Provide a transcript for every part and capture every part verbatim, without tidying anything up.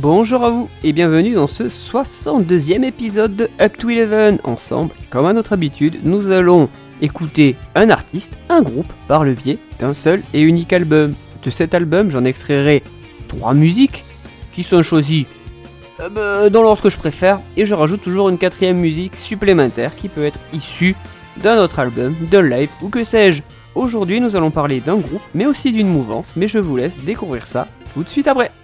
Bonjour à vous et bienvenue dans ce soixante-deuxième épisode de Up to Eleven. Ensemble, comme à notre habitude, nous allons écouter un artiste, un groupe, par le biais d'un seul et unique album. De cet album, j'en extrairai trois musiques qui sont choisies euh, bah, dans l'ordre que je préfère, et je rajoute toujours une quatrième musique supplémentaire qui peut être issue d'un autre album, d'un live ou que sais-je. Aujourd'hui, nous allons parler d'un groupe, mais aussi d'une mouvance, mais je vous laisse découvrir ça tout de suite après.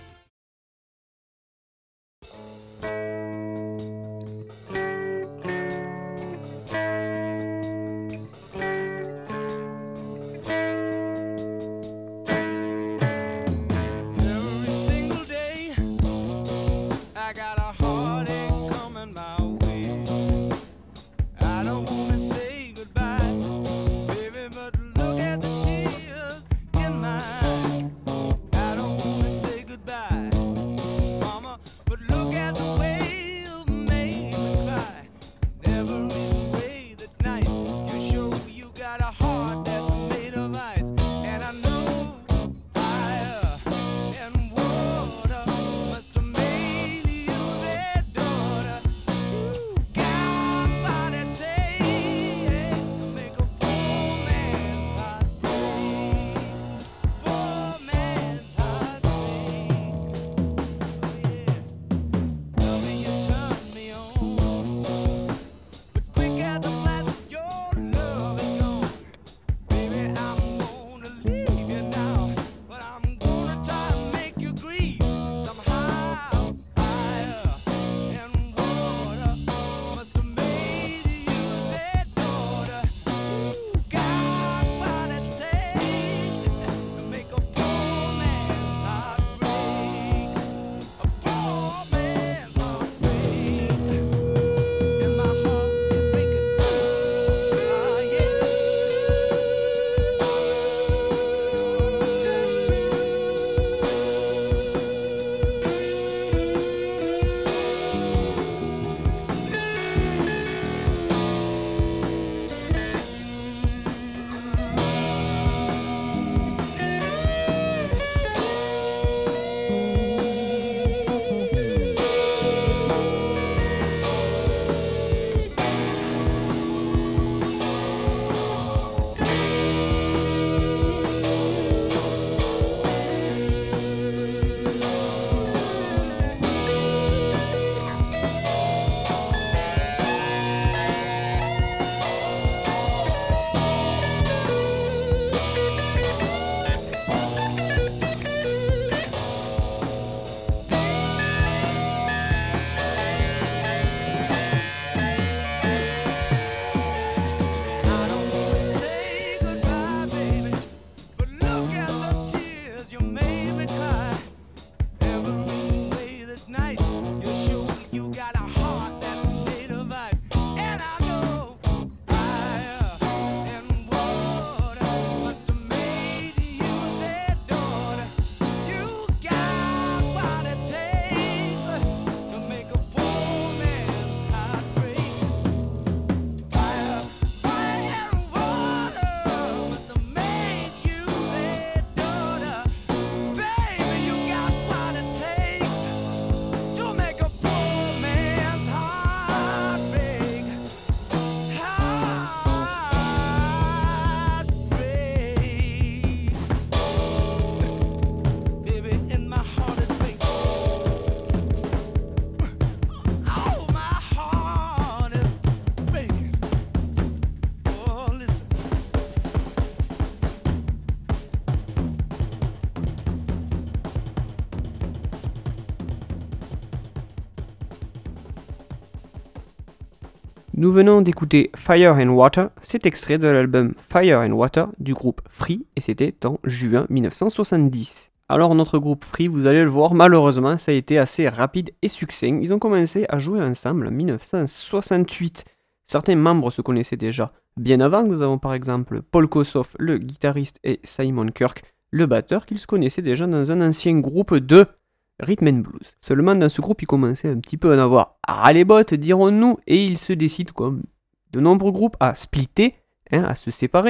Nous venons d'écouter Fire and Water, c'est extrait de l'album Fire and Water du groupe Free et c'était en juin dix-neuf cent soixante-dix. Alors notre groupe Free, vous allez le voir, malheureusement ça a été assez rapide et succinct. Ils ont commencé à jouer ensemble en dix-neuf cent soixante-huit. Certains membres se connaissaient déjà bien avant. Nous avons par exemple Paul Kossoff, le guitariste, et Simon Kirke, le batteur, qu'ils se connaissaient déjà dans un ancien groupe de Rhythm and Blues. Seulement dans ce groupe, il commençait un petit peu à en avoir ras les bottes, dirons-nous, et il se décide, comme de nombreux groupes, à splitter, hein, à se séparer,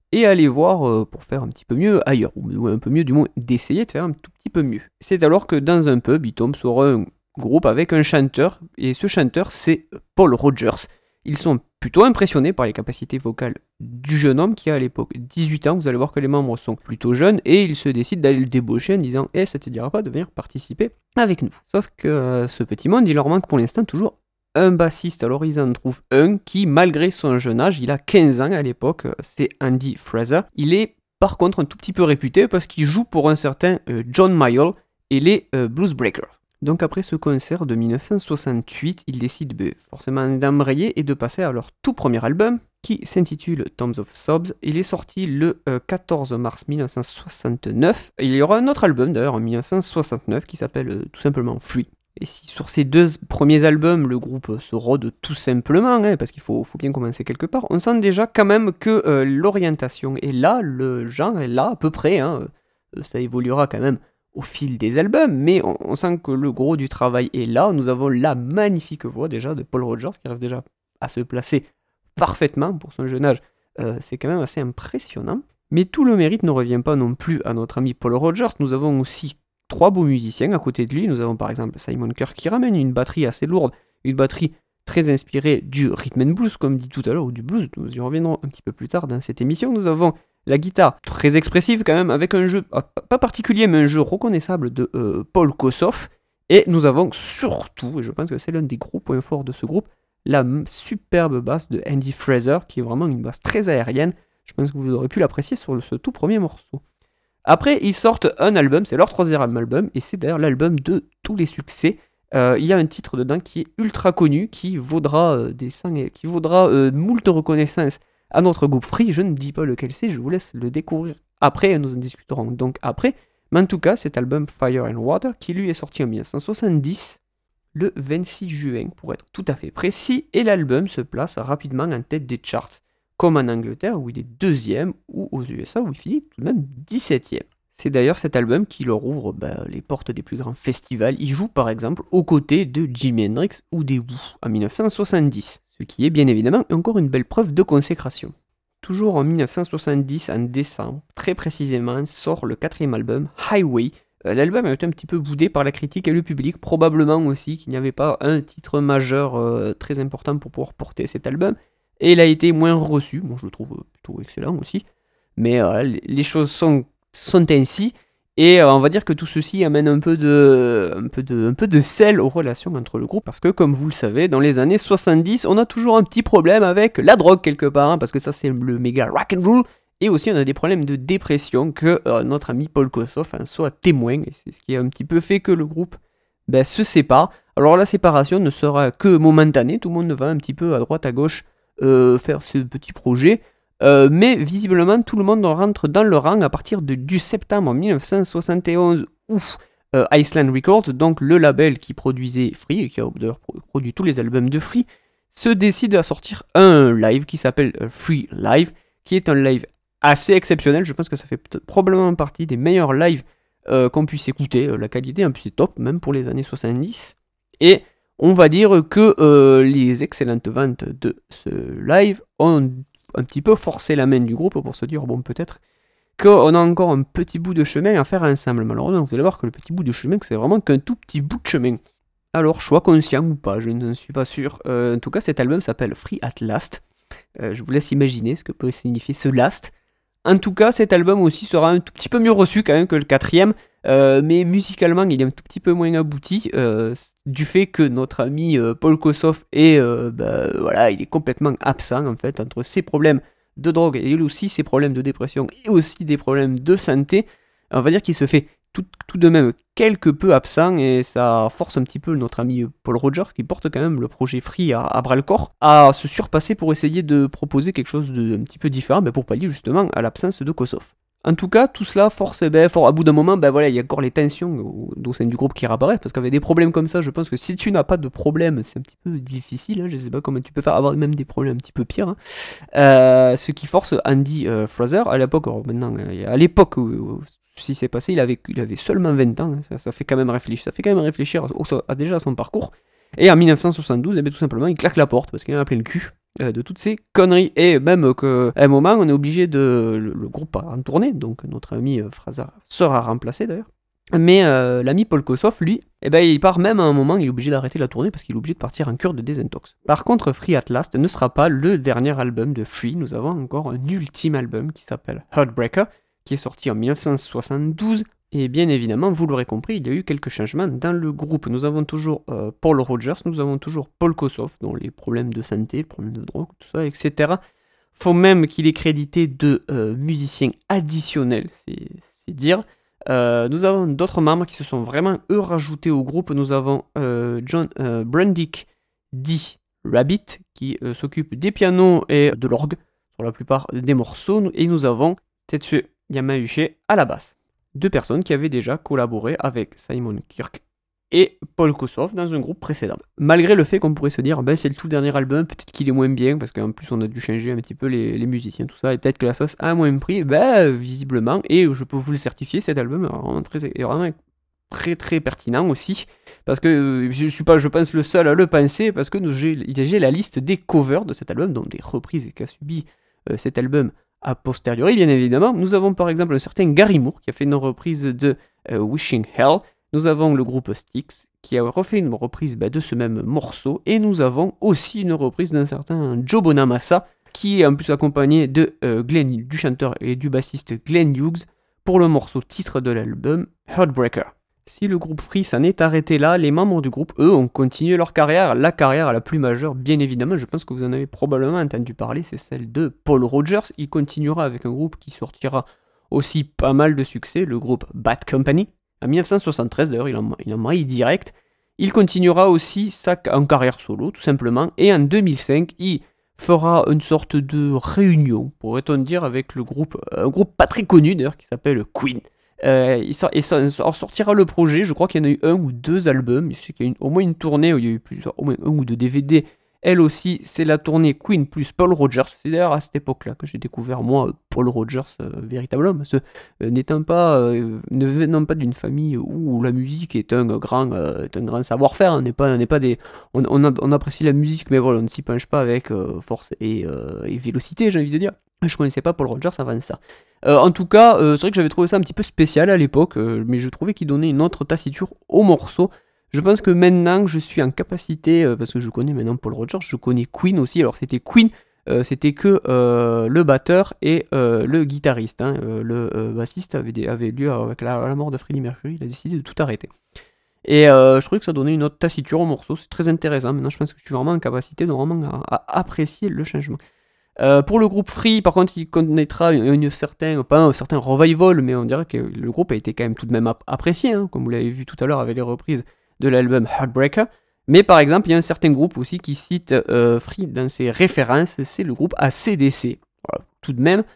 et aller voir euh, pour faire un petit peu mieux ailleurs, ou un peu mieux du moins d'essayer de faire un tout petit peu mieux. C'est alors que dans un pub, il tombe sur un groupe avec un chanteur, et ce chanteur c'est Paul Rogers. Ils sont plutôt impressionnés par les capacités vocales du jeune homme qui a à l'époque dix-huit ans. Vous allez voir que les membres sont plutôt jeunes et ils se décident d'aller le débaucher en disant « Eh, ça te dira pas de venir participer avec nous ?» Sauf que euh, ce petit monde, il leur manque pour l'instant toujours un bassiste. Alors ils en trouvent un qui, malgré son jeune âge, il a quinze ans à l'époque, c'est Andy Fraser. Il est par contre un tout petit peu réputé parce qu'il joue pour un certain euh, John Mayall et les euh, Blues Breakers. Donc après ce concert de dix-neuf cent soixante-huit, ils décident bah, forcément d'embrayer et de passer à leur tout premier album qui s'intitule Tombs of Sobs. Il est sorti le euh, quatorze mars dix-neuf cent soixante-neuf. Et il y aura un autre album d'ailleurs en dix-neuf cent soixante-neuf qui s'appelle euh, tout simplement Free. Et si sur ces deux premiers albums, le groupe se rôde tout simplement, hein, parce qu'il faut, faut bien commencer quelque part, on sent déjà quand même que euh, l'orientation est là, le genre est là à peu près, hein, euh, ça évoluera quand même au fil des albums, mais on, on sent que le gros du travail est là. Nous avons la magnifique voix déjà de Paul Rogers qui arrive déjà à se placer parfaitement pour son jeune âge. Euh, c'est quand même assez impressionnant. Mais tout le mérite ne revient pas non plus à notre ami Paul Rogers. Nous avons aussi trois beaux musiciens à côté de lui. Nous avons par exemple Simon Kirke qui ramène une batterie assez lourde, une batterie très inspirée du rhythm and blues comme dit tout à l'heure, ou du blues. Nous y reviendrons un petit peu plus tard dans cette émission. Nous avons la guitare, très expressive quand même, avec un jeu, pas particulier, mais un jeu reconnaissable de euh, Paul Kossoff. Et nous avons surtout, et je pense que c'est l'un des gros points forts de ce groupe, la superbe basse de Andy Fraser, qui est vraiment une basse très aérienne. Je pense que vous aurez pu l'apprécier sur ce tout premier morceau. Après, ils sortent un album, c'est leur troisième album, et c'est d'ailleurs l'album de tous les succès. Euh, il y a un titre dedans qui est ultra connu, qui vaudra euh, des cent, qui vaudra euh, moult reconnaissances à notre groupe Free. Je ne dis pas lequel c'est, je vous laisse le découvrir après, nous en discuterons donc après. Mais en tout cas, cet album Fire and Water, qui lui est sorti en dix-neuf cent soixante-dix, le vingt-six juin pour être tout à fait précis, et l'album se place rapidement en tête des charts, comme en Angleterre où il est deuxième, ou aux U S A où il finit tout de même dix-septième. C'est d'ailleurs cet album qui leur ouvre bah, les portes des plus grands festivals. Il joue par exemple aux côtés de Jimi Hendrix ou des Who en dix-neuf cent soixante-dix, ce qui est bien évidemment encore une belle preuve de consécration. Toujours en dix-neuf cent soixante-dix, en décembre, très précisément, sort le quatrième album, Highway. Euh, l'album a été un petit peu boudé par la critique et le public, probablement aussi qu'il n'y avait pas un titre majeur euh, très important pour pouvoir porter cet album, et il a été moins reçu. Bon, je le trouve plutôt excellent aussi, mais euh, les choses sont sont ainsi, et euh, on va dire que tout ceci amène un peu, de, un, peu de, un peu de sel aux relations entre le groupe, parce que comme vous le savez, dans les années soixante-dix, on a toujours un petit problème avec la drogue quelque part, hein, parce que ça c'est le méga rock'n'roll, et aussi on a des problèmes de dépression que euh, notre ami Paul Kossoff en soit témoin, et c'est ce qui a un petit peu fait que le groupe ben, se sépare. Alors la séparation ne sera que momentanée, tout le monde va un petit peu à droite à gauche euh, faire ce petit projet, Euh, mais visiblement tout le monde rentre dans le rang à partir de, du septembre dix-neuf cent soixante et onze où euh, Island Records, donc le label qui produisait Free et qui a d'ailleurs produit tous les albums de Free, se décide à sortir un live qui s'appelle Free Live, qui est un live assez exceptionnel. Je pense que ça fait probablement partie des meilleurs lives euh, qu'on puisse écouter. La qualité en plus est top, même pour les années soixante-dix. Et on va dire que euh, les excellentes ventes de ce live ont un petit peu forcer la main du groupe pour se dire bon peut-être qu'on a encore un petit bout de chemin à faire ensemble. Malheureusement vous allez voir que le petit bout de chemin c'est vraiment qu'un tout petit bout de chemin. Alors choix conscient ou pas, je ne suis pas sûr. Euh, en tout cas cet album s'appelle Free at Last. Euh, je vous laisse imaginer ce que peut signifier ce last. En tout cas cet album aussi sera un tout petit peu mieux reçu quand même que le quatrième. Euh, mais musicalement il est un tout petit peu moins abouti euh, du fait que notre ami euh, Paul Kossoff est, euh, bah, voilà, il est complètement absent en fait entre ses problèmes de drogue et aussi ses problèmes de dépression et aussi des problèmes de santé. On va dire qu'il se fait tout, tout de même quelque peu absent et ça force un petit peu notre ami Paul Rogers qui porte quand même le projet Free à, à bras le corps à se surpasser pour essayer de proposer quelque chose de un petit peu différent mais pour pallier justement à l'absence de Kossoff. En tout cas, tout cela force, ben, for, à bout d'un moment, ben voilà, il y a encore les tensions au, au sein du groupe qui réapparaissent, parce qu'avec des problèmes comme ça, je pense que si tu n'as pas de problème, c'est un petit peu difficile, hein, je sais pas comment tu peux faire, avoir même des problèmes un petit peu pires, hein. euh, ce qui force Andy euh, Fraser, à l'époque, alors maintenant, à l'époque où, où ceci s'est passé, il avait, il avait seulement vingt ans, hein, ça, ça fait quand même réfléchir, ça fait quand même réfléchir à, à, à déjà à son parcours, et en dix-neuf cent soixante-douze, eh bien, tout simplement, il claque la porte, parce qu'il en a plein le cul, euh, de toutes ces conneries. Et même qu'à un moment, on est obligé de... Le, le groupe part en tournée, donc notre ami euh, Fraser sera remplacé d'ailleurs. Mais euh, l'ami Paul Kossoff, lui, eh ben, il part même à un moment, il est obligé d'arrêter la tournée parce qu'il est obligé de partir en cure de désintox. Par contre, Free at Last ne sera pas le dernier album de Free, nous avons encore un ultime album qui s'appelle Heartbreaker, qui est sorti en dix-neuf cent soixante-douze, et bien évidemment, vous l'aurez compris, il y a eu quelques changements dans le groupe. Nous avons toujours euh, Paul Rogers, nous avons toujours Paul Kossoff, dont les problèmes de santé, les problèmes de drogue, tout ça, et cetera. Faut même qu'il est crédité de euh, musiciens additionnels, c'est, c'est dire... Euh, nous avons d'autres membres qui se sont vraiment eux rajoutés au groupe. Nous avons euh, John euh, Brandick dit Rabbit qui euh, s'occupe des pianos et de l'orgue sur la plupart des morceaux, et nous avons Tetsuya Yamauchi à la basse. Deux personnes qui avaient déjà collaboré avec Simon Kirke et Paul Kossoff dans un groupe précédent. Malgré le fait qu'on pourrait se dire, ben c'est le tout dernier album, peut-être qu'il est moins bien, parce qu'en plus on a dû changer un petit peu les, les musiciens, tout ça, et peut-être que la sauce a moins pris, ben visiblement, et je peux vous le certifier, cet album est vraiment très, est vraiment très, très pertinent aussi, parce que je suis pas, je pense, le seul à le penser, parce que j'ai, j'ai la liste des covers de cet album, donc des reprises qu'a subi euh, cet album a posteriori, bien évidemment. Nous avons par exemple un certain Gary Moore, qui a fait une reprise de euh, Wishing Hell. Nous avons le groupe Styx qui a refait une reprise bah, de ce même morceau, et nous avons aussi une reprise d'un certain Joe Bonamassa qui est en plus accompagné de euh, Glenn, du chanteur et du bassiste Glenn Hughes pour le morceau titre de l'album Heartbreaker. Si le groupe Free s'en est arrêté là, les membres du groupe, eux, ont continué leur carrière, la carrière la plus majeure, bien évidemment, je pense que vous en avez probablement entendu parler, c'est celle de Paul Rogers. Il continuera avec un groupe qui sortira aussi pas mal de succès, le groupe Bad Company. En dix-neuf cent soixante-treize, d'ailleurs, il en, il en maille direct. Il continuera aussi sa en carrière solo, tout simplement. Et en deux mille cinq, il fera une sorte de réunion, pourrait-on dire, avec le groupe, un groupe pas très connu d'ailleurs, qui s'appelle Queen. Euh, il sort, et ça, sortira le projet, je crois qu'il y en a eu un ou deux albums. Je sais qu'il y a eu au moins une tournée où il y a eu plusieurs, au moins un ou deux D V D. Elle aussi, c'est la tournée Queen plus Paul Rogers. C'est d'ailleurs à cette époque-là que j'ai découvert, moi, Paul Rogers, euh, véritablement. Parce que, euh, n'étant pas, euh, ne venant pas d'une famille où la musique est un grand, euh, est un grand savoir-faire, on n'est pas, on n'est pas des, on, on, a, on apprécie la musique, mais voilà, on ne s'y penche pas avec euh, force et, euh, et vélocité, j'ai envie de dire. Je connaissais pas Paul Rogers avant ça. Euh, en tout cas, euh, c'est vrai que j'avais trouvé ça un petit peu spécial à l'époque, euh, mais je trouvais qu'il donnait une autre tassiture au morceau. Je pense que maintenant, je suis en capacité, euh, parce que je connais maintenant Paul Rogers, je connais Queen aussi. Alors c'était Queen, euh, c'était que euh, le batteur et euh, le guitariste. Hein. Euh, le euh, bassiste avait, des, avait lieu avec la, la mort de Freddie Mercury, il a décidé de tout arrêter. Et euh, je trouvais que ça donnait une autre tassiture au morceau, c'est très intéressant. Maintenant, je pense que je suis vraiment en capacité de vraiment à, à apprécier le changement. Euh, pour le groupe Free, par contre, il connaîtra une, une certain, pas un certain revival, mais on dirait que le groupe a été quand même tout de même apprécié, hein, comme vous l'avez vu tout à l'heure avec les reprises de l'album Heartbreaker. Mais par exemple, il y a un certain groupe aussi qui cite euh, Free dans ses références, c'est le groupe A C D C. Voilà, tout de même.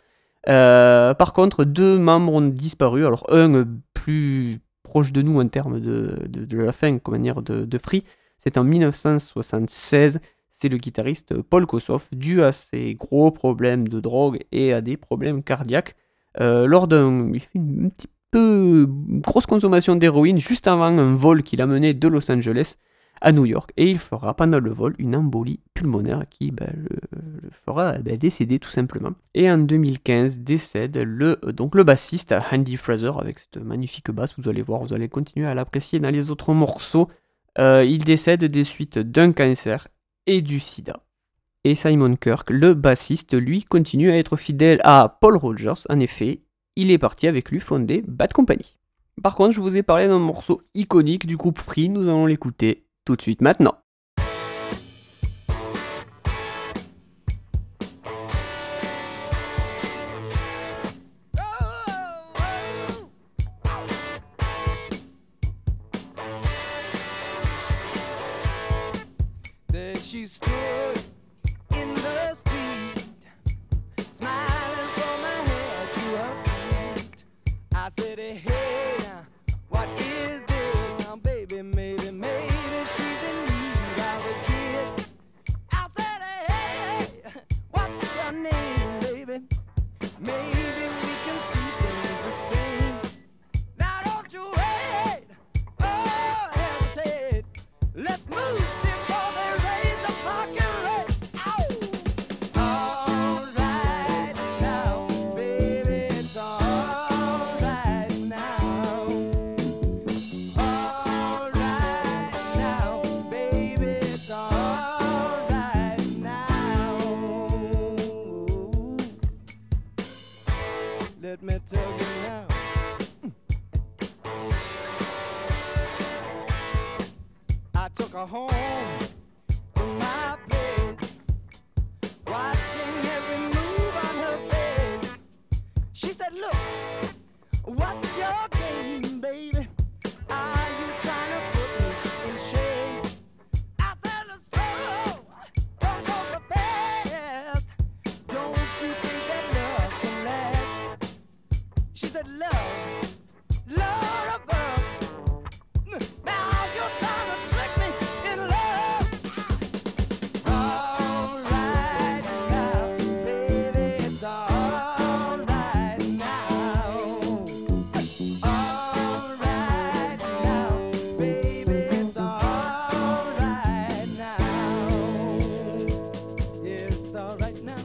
Euh, par contre, deux membres ont disparu. Alors, un plus proche de nous en termes de, de, de la fin, comment dire, de, de Free, c'est en dix-neuf cent soixante-seize. C'est le guitariste Paul Kossoff, dû à ses gros problèmes de drogue et à des problèmes cardiaques. Euh, lors d'un, il fait une, un petit peu grosse consommation d'héroïne juste avant un vol qu'il a mené de Los Angeles à New York, et il fera pendant le vol une embolie pulmonaire qui bah, le, le fera bah, décéder tout simplement. Et en deux mille quinze décède le, donc, le bassiste Andy Fraser avec cette magnifique basse, vous allez voir, vous allez continuer à l'apprécier dans les autres morceaux. Euh, il décède des suites d'un cancer et du sida. Et Simon Kirke, le bassiste, lui, continue à être fidèle à Paul Rogers. En effet, il est parti avec lui fonder Bad Company. Par contre, je vous ai parlé d'un morceau iconique du groupe Free, nous allons l'écouter tout de suite maintenant. She stood in the street, smiling from her head to her feet. I said, hey, now, what is this? Now, baby, maybe, maybe she's in need of a kiss. I said, hey, what's your name, baby? Maybe we can see things the same. Now, don't you wait, oh, hesitate. Let's move before they raise the parking let me tell you now. I took her home to my place, watching every move on her face. She said, look, what's your game, baby? Are you trying to put me in shame? I said, slow, don't go so fast. Don't you think that love can last? She said, love, Lord above. Now you're trying to trick me in love. All right now, baby, it's all right now. All right now, baby, it's all right now. Yeah, it's all right now.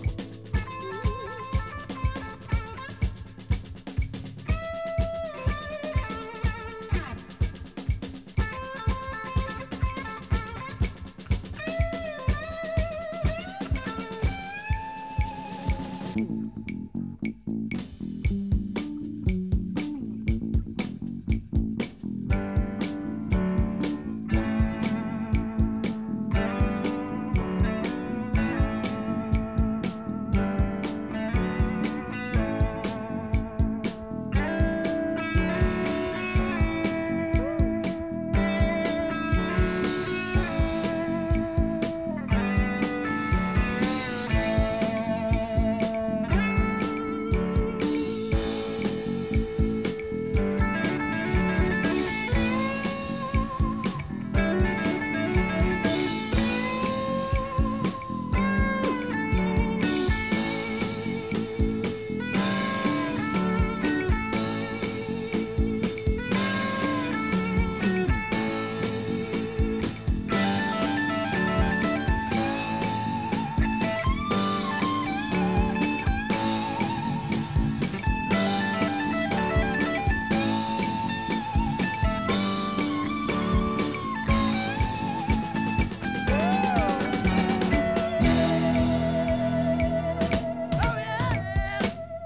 Oh yeah.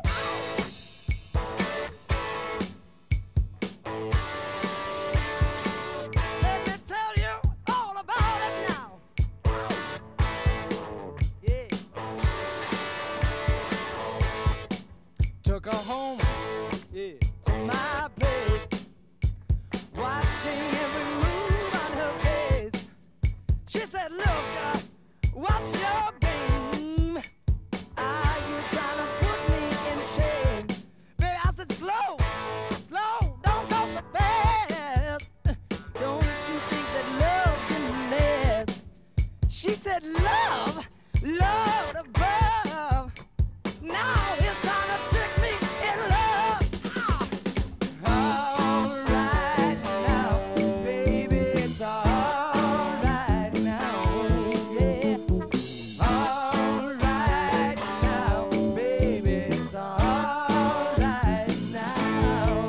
Let me tell you all about it now. Yeah. Took her home, yeah, to my place, watching every move on her face. She said, look, uh, what's your game? Are you trying to put me in shame? Baby, I said, slow, slow, don't go so fast. Don't you think that love can last? She said, love, love above. Now it's trying to trick me in love. All right now, baby, it's all right now, yeah. All right now, baby, it's all right now.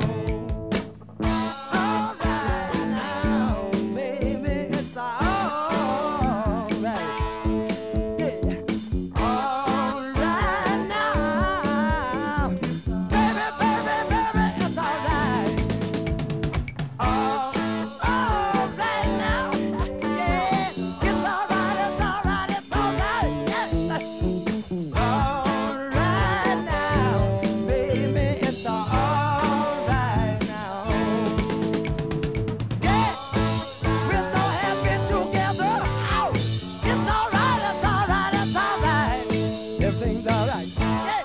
All right now, baby, it's all right. Yeah. All right now, baby, baby, baby, it's all right. All, all right now, yeah, it's all right, it's all right, it's all right, yes. All right now, baby, it's all right now. Yeah, we're so happy together. Ow! It's all right, it's all right, it's all right. Everything's all right. Yeah.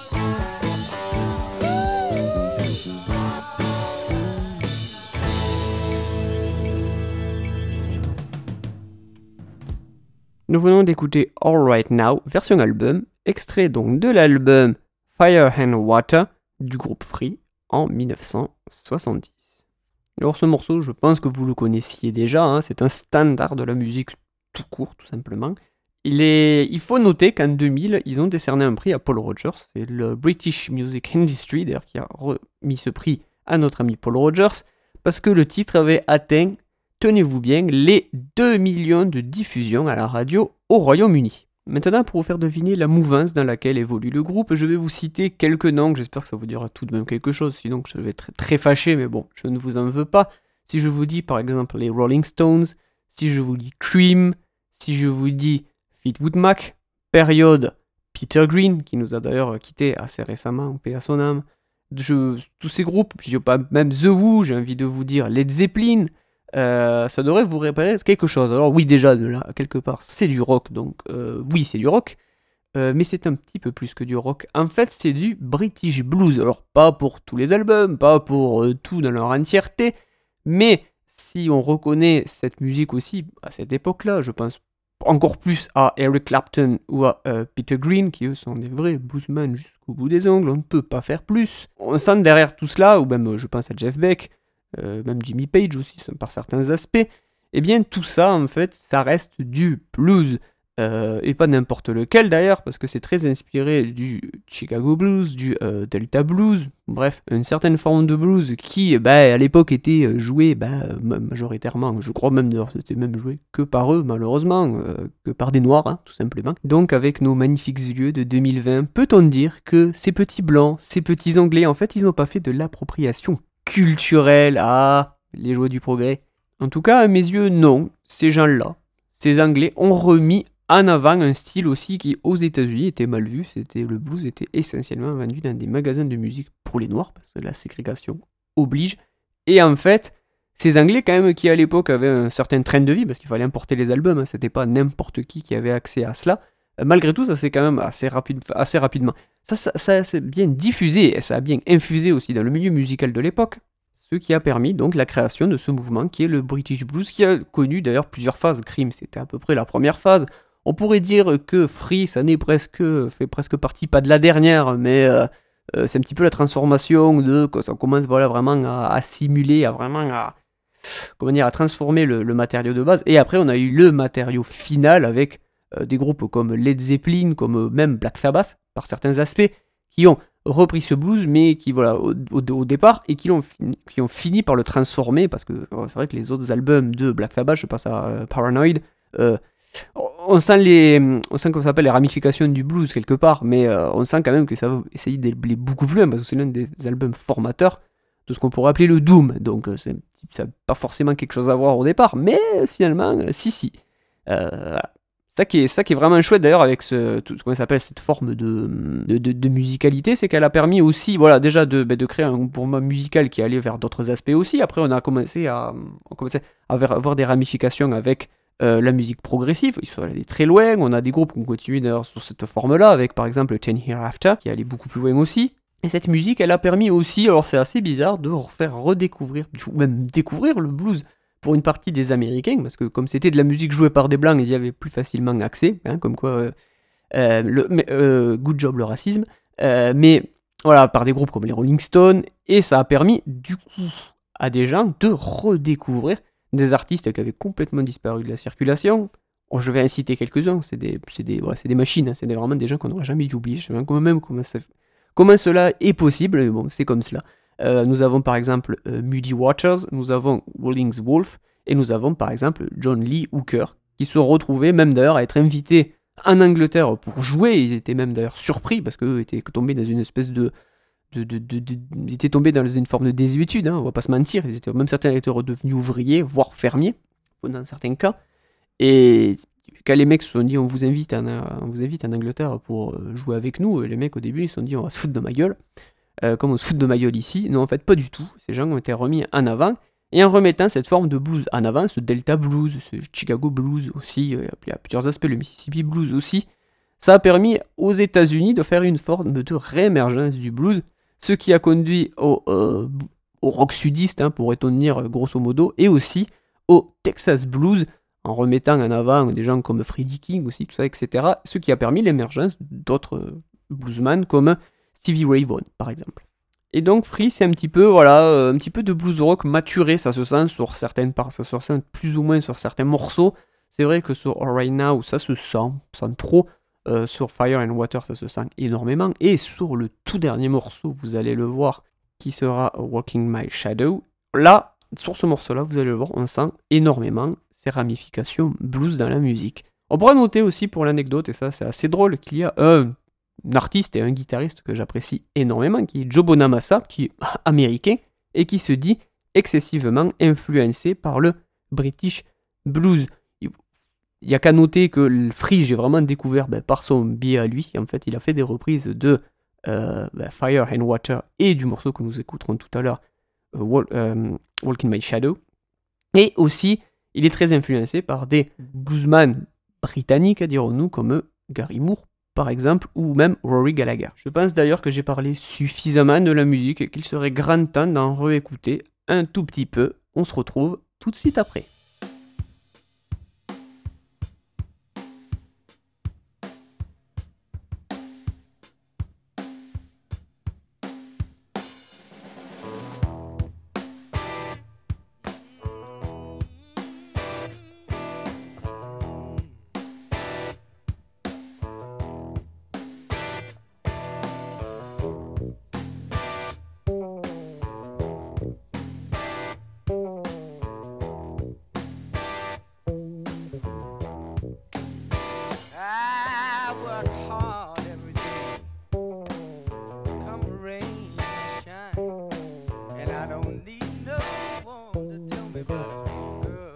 Nous venons d'écouter All Right Now, version album, extrait donc de l'album Fire and Water du groupe Free en dix-neuf cent soixante-dix. Alors ce morceau, je pense que vous le connaissiez déjà, hein, c'est un standard de la musique tout court, tout simplement. Il, est, il faut noter qu'en deux mille, ils ont décerné un prix à Paul Rogers, c'est le British Music Industry d'ailleurs qui a remis ce prix à notre ami Paul Rogers, parce que le titre avait atteint, tenez-vous bien, les deux millions de diffusions à la radio au Royaume-Uni. Maintenant, pour vous faire deviner la mouvance dans laquelle évolue le groupe, je vais vous citer quelques noms, j'espère que ça vous dira tout de même quelque chose, sinon je vais être très fâché, mais bon, je ne vous en veux pas. Si je vous dis par exemple les Rolling Stones, si je vous dis Cream, si je vous dis Fleetwood Mac, période Peter Green, qui nous a d'ailleurs quitté assez récemment, paix à son âme, je, tous ces groupes, je dis pas même The Who, j'ai envie de vous dire Led Zeppelin, euh, ça devrait vous réparer quelque chose. Alors oui, déjà, de là, quelque part, c'est du rock, donc euh, oui, c'est du rock, euh, mais c'est un petit peu plus que du rock. En fait, c'est du British Blues. Alors pas pour tous les albums, pas pour euh, tout dans leur entièreté, mais si on reconnaît cette musique aussi, à cette époque-là, je pense encore plus à Eric Clapton ou à euh, Peter Green, qui eux sont des vrais bluesmen jusqu'au bout des ongles, on ne peut pas faire plus. On sent derrière tout cela, ou même euh, je pense à Jeff Beck, euh, même Jimmy Page aussi, par certains aspects, eh bien tout ça en fait, ça reste du blues. Euh, et pas n'importe lequel d'ailleurs, parce que c'est très inspiré du Chicago Blues, du euh, Delta Blues, bref, une certaine forme de blues qui, bah, à l'époque, était jouée bah, majoritairement, je crois même d'ailleurs, c'était même joué que par eux, malheureusement, euh, que par des Noirs, hein, tout simplement. Donc, avec nos magnifiques yeux de deux mille vingt, peut-on dire que ces petits Blancs, ces petits Anglais, en fait, ils n'ont pas fait de l'appropriation culturelle à les joies du progrès? En tout cas, à mes yeux, non, ces gens-là, ces Anglais ont remis en avant un style aussi qui aux États-Unis était mal vu, c'était le blues était essentiellement vendu dans des magasins de musique pour les noirs parce que la ségrégation oblige. Et en fait, ces Anglais quand même qui à l'époque avaient un certain train de vie parce qu'il fallait importer les albums, hein, c'était pas n'importe qui qui avait accès à cela. Malgré tout, ça s'est quand même assez, rapide, assez rapidement. Ça, ça, ça s'est bien diffusé et ça a bien infusé aussi dans le milieu musical de l'époque. Ce qui a permis donc la création de ce mouvement qui est le British Blues, qui a connu d'ailleurs plusieurs phases. Cream, c'était à peu près la première phase. On pourrait dire que Free, ça n'est presque, fait presque partie, pas de la dernière, mais euh, euh, c'est un petit peu la transformation de, quand ça commence voilà, vraiment à, à simuler, à vraiment à, comment dire, à transformer le, le matériau de base. Et après, on a eu le matériau final avec euh, des groupes comme Led Zeppelin, comme euh, même Black Sabbath, par certains aspects, qui ont repris ce blues, mais qui, voilà, au, au, au départ, et qui ont, fini, qui ont fini par le transformer, parce que oh, c'est vrai que les autres albums de Black Sabbath, je passe à euh, Paranoid, euh, on sent les, on sent qu'on s'appelle les ramifications du blues quelque part, mais euh, on sent quand même que ça va essayer d'aller beaucoup plus loin parce que c'est l'un des albums formateurs de ce qu'on pourrait appeler le doom. Donc euh, c'est, ça n'a pas forcément quelque chose à voir au départ, mais finalement, euh, si si. Euh, voilà. Ça qui est, ça qui est vraiment chouette d'ailleurs avec ce, tout, comment ça s'appelle cette forme de, de, de, de musicalité, c'est qu'elle a permis aussi, voilà, déjà de, bah, de créer un groupe musical qui allait vers d'autres aspects aussi. Après, on a commencé à, on commençait à avoir des ramifications avec Euh, la musique progressive, ils sont allés très loin, on a des groupes qui ont continué d'ailleurs sur cette forme-là, avec par exemple Ten Hereafter, qui allait beaucoup plus loin aussi, et cette musique, elle a permis aussi, alors c'est assez bizarre, de faire redécouvrir, ou même découvrir le blues pour une partie des Américains, parce que comme c'était de la musique jouée par des Blancs, ils y avaient plus facilement accès, hein, comme quoi, euh, euh, le, mais, euh, good job le racisme, euh, mais voilà, par des groupes comme les Rolling Stones, et ça a permis du coup à des gens de redécouvrir des artistes qui avaient complètement disparu de la circulation. Oh, je vais en citer quelques-uns, c'est des, c'est des, ouais, c'est des machines, hein, c'est des, vraiment des gens qu'on n'aurait jamais dû oublier. Je sais même comment, comment, ça, comment cela est possible, mais bon, c'est comme cela. Euh, nous avons par exemple euh, Muddy Waters, nous avons Rawlings Wolf, et nous avons par exemple John Lee Hooker, qui se retrouvaient même d'ailleurs à être invités en Angleterre pour jouer. Ils étaient même d'ailleurs surpris parce qu'eux étaient tombés dans une espèce de De, de, de, de, ils étaient tombés dans une forme de désuétude, hein, on va pas se mentir, ils étaient, même certains étaient redevenus ouvriers, voire fermiers, dans certains cas, et quand les mecs se sont dit on vous invite en, on vous invite en Angleterre pour jouer avec nous, les mecs au début ils se sont dit on va se foutre de ma gueule, euh, comme on se fout de ma gueule ici, non en fait pas du tout, ces gens ont été remis en avant, et en remettant cette forme de blues en avant, ce Delta Blues, ce Chicago Blues aussi, euh, appelé à plusieurs aspects le Mississippi Blues aussi, ça a permis aux États-Unis de faire une forme de réémergence du blues, ce qui a conduit au, euh, au rock sudiste, hein, pourrait-on dire grosso modo, et aussi au Texas Blues, en remettant en avant des gens comme Freddie King aussi, tout ça, et cetera. Ce qui a permis l'émergence d'autres bluesmen comme Stevie Ray Vaughan, par exemple. Et donc Free, c'est un petit peu, voilà, un petit peu de blues rock maturé, ça se sent sur certaines parts, ça se sent plus ou moins sur certains morceaux. C'est vrai que sur All Right Now, ça se sent, sans trop. Euh, sur Fire and Water, ça se sent énormément. Et sur le tout dernier morceau, vous allez le voir, qui sera Walking My Shadow. Là, sur ce morceau-là, vous allez le voir, on sent énormément ces ramifications blues dans la musique. On pourra noter aussi pour l'anecdote, et ça c'est assez drôle, qu'il y a un, un artiste et un guitariste que j'apprécie énormément, qui est Joe Bonamassa, qui est américain, et qui se dit excessivement influencé par le British Blues. Il n'y a qu'à noter que le Free, j'ai vraiment découvert ben, par son biais à lui. En fait, il a fait des reprises de euh, ben, Fire and Water et du morceau que nous écouterons tout à l'heure, euh, Walk, euh, Walk in My Shadow. Et aussi, il est très influencé par des bluesman britanniques, dirons-nous, comme Gary Moore, par exemple, ou même Rory Gallagher. Je pense d'ailleurs que j'ai parlé suffisamment de la musique et qu'il serait grand temps d'en réécouter un tout petit peu. On se retrouve tout de suite après. I work hard every day, come rain or shine, and I don't need no one to tell me about a girl.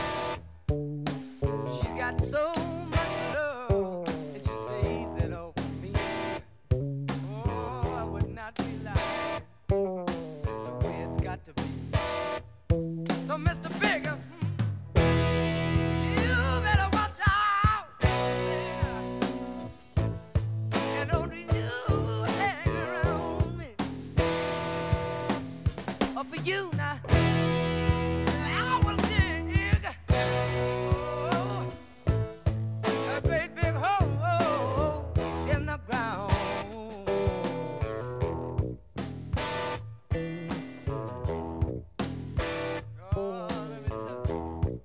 She's got so much love, and she saves it all for me. Oh, I would not be lying. That's the way it's got to be. So, Mister Bigger, you better watch out. And don't you hang around me. Oh, for you now, I will dig oh, a great big hole in the ground. Oh, let me tell you,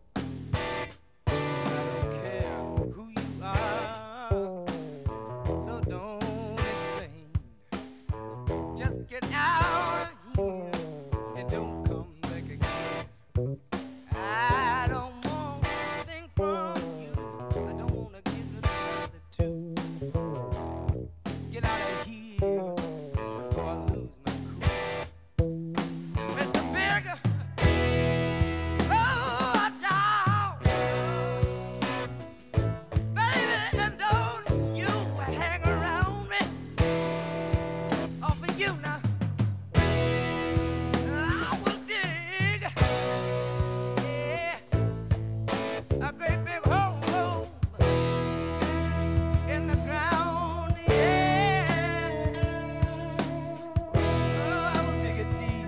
I don't care who you are, so don't explain. Just get out of here and don't come back again. I don't want a thing from you. I don't want to give it another two. Get out of here before I lose my cool. Mister Bigger, oh, watch out, baby, and don't you hang around me. Oh, for you now, I will dig, yeah, a great big hole in the ground, yeah. Oh, I will dig it deep.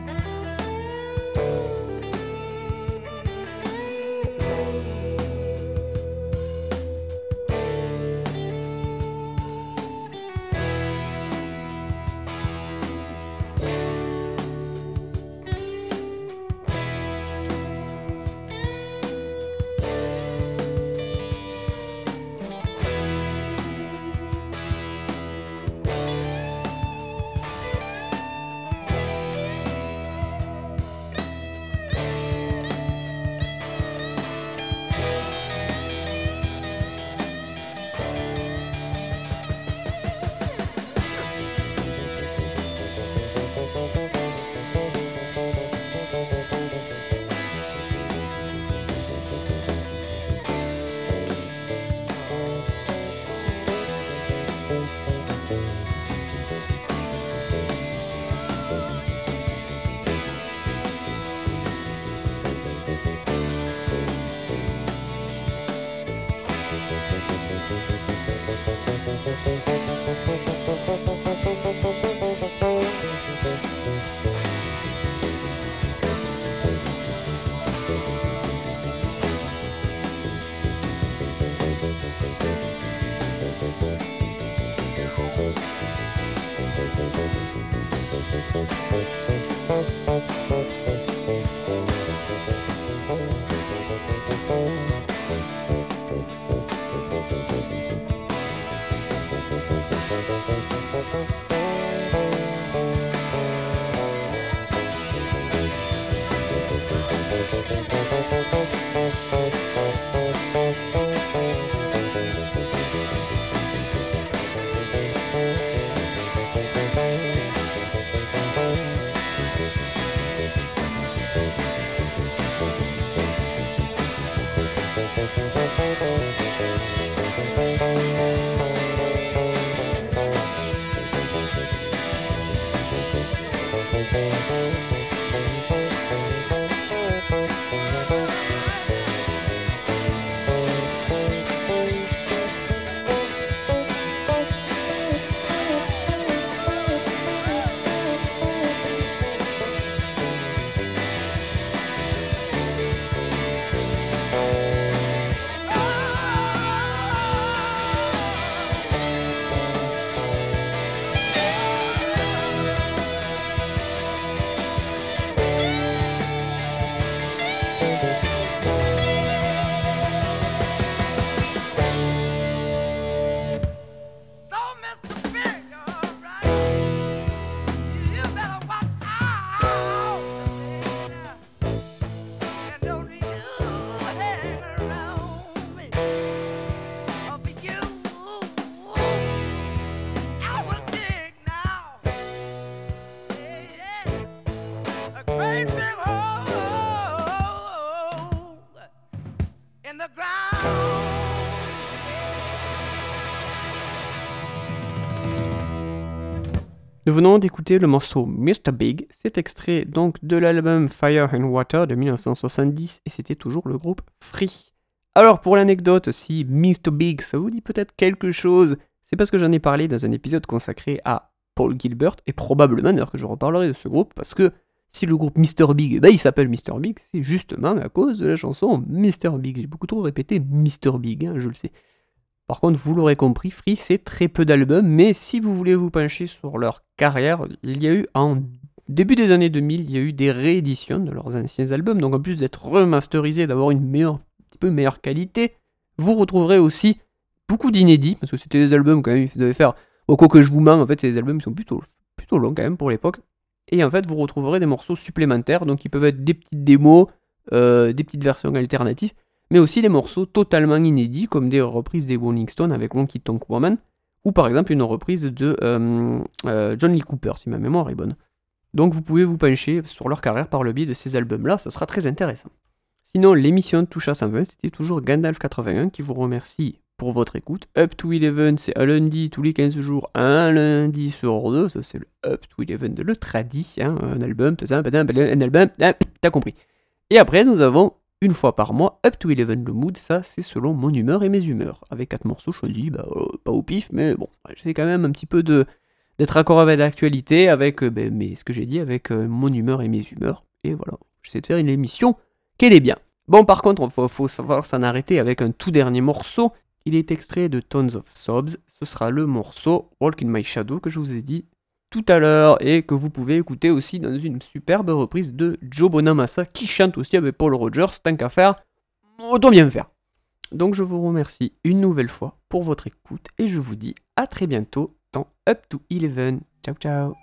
Nous venons d'écouter le morceau mister Big, c'est extrait donc de l'album Fire and Water de dix-neuf cent soixante-dix et c'était toujours le groupe Free. Alors pour l'anecdote, si mister Big ça vous dit peut-être quelque chose, c'est parce que j'en ai parlé dans un épisode consacré à Paul Gilbert et probablement d'ailleurs que je reparlerai de ce groupe parce que si le groupe mister Big, eh ben, il s'appelle mister Big, c'est justement à cause de la chanson mister Big. J'ai beaucoup trop répété mister Big, hein, je le sais. Par contre, vous l'aurez compris, Free, c'est très peu d'albums, mais si vous voulez vous pencher sur leur carrière, il y a eu, en début des années deux mille, il y a eu des rééditions de leurs anciens albums, donc en plus d'être remasterisés, d'avoir une meilleure, un petit peu meilleure qualité, vous retrouverez aussi beaucoup d'inédits, parce que c'était des albums quand même, ils devaient faire, au quoi que je vous mens, en fait, c'est des albums qui sont plutôt, plutôt longs quand même pour l'époque, et en fait, vous retrouverez des morceaux supplémentaires, donc ils peuvent être des petites démos, euh, des petites versions alternatives, mais aussi des morceaux totalement inédits, comme des reprises des Rolling Stones avec Honky Tonk Woman, ou par exemple une reprise de euh, euh, John Lee Cooper, si ma mémoire est bonne. Donc vous pouvez vous pencher sur leur carrière par le biais de ces albums-là, ça sera très intéressant. Sinon, l'émission Touche à cent vingt, c'était toujours Gandalf quatre-vingt-un qui vous remercie pour votre écoute. Up to eleven, c'est un lundi tous les quinze jours, un lundi sur deux, ça c'est le Up to eleven de le tradi, hein, un album, t'as ça, un album, ah, t'as compris. Et après, nous avons une fois par mois, Up to eleven le mood, ça c'est selon mon humeur et mes humeurs. Avec quatre morceaux choisis, bah, euh, pas au pif, mais bon, j'essaie quand même un petit peu de, d'être accord avec l'actualité, avec euh, ben, mais, ce que j'ai dit, avec euh, mon humeur et mes humeurs. Et voilà, j'essaie de faire une émission qu'elle est bien. Bon, par contre, il faut, faut savoir s'en arrêter avec un tout dernier morceau. Il est extrait de Tons of Sobs. Ce sera le morceau Walk in My Shadow que je vous ai dit tout à l'heure et que vous pouvez écouter aussi dans une superbe reprise de Joe Bonamassa qui chante aussi avec Paul Rogers, tant qu'à faire, autant bien faire. Donc je vous remercie une nouvelle fois pour votre écoute et je vous dis à très bientôt dans Up to eleven. Ciao ciao.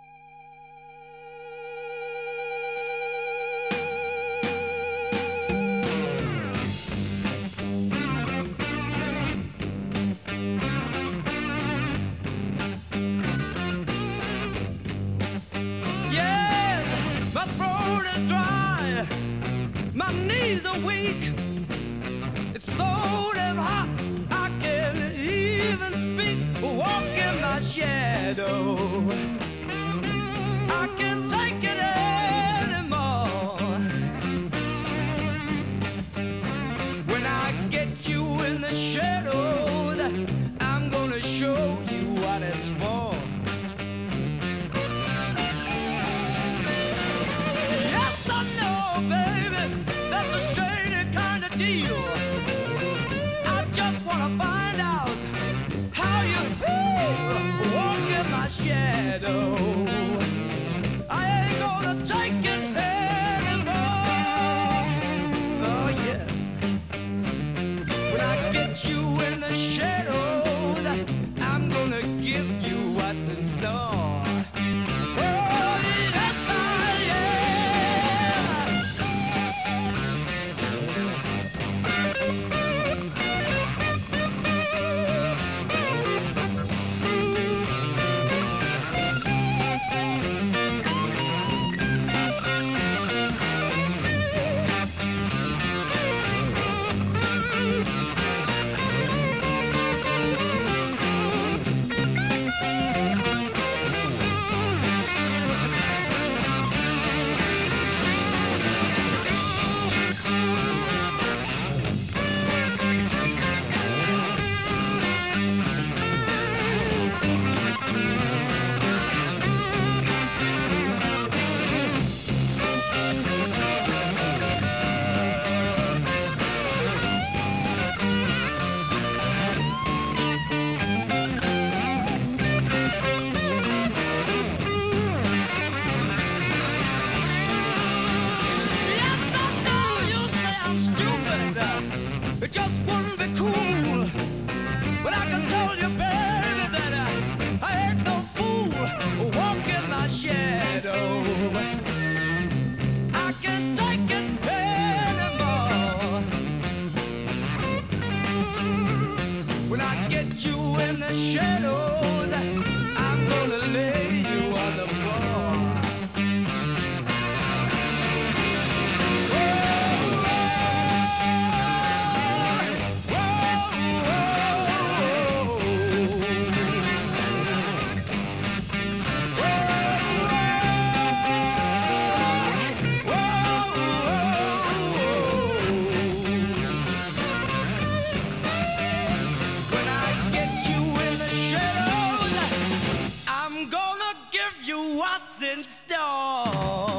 My knees are weak. It's so damn hot I can't even speak. Walk in my shadow. I can't take it anymore. When I get you in the shadows, I'm gonna show you what it's for. Yes, I know, baby. That's a shady kind of deal. I just wanna find out how you feel. Walk in my shadow. I ain't gonna take it anymore. Oh yes. When I get you in the shadows, I'm gonna give you what's in store. love's in store.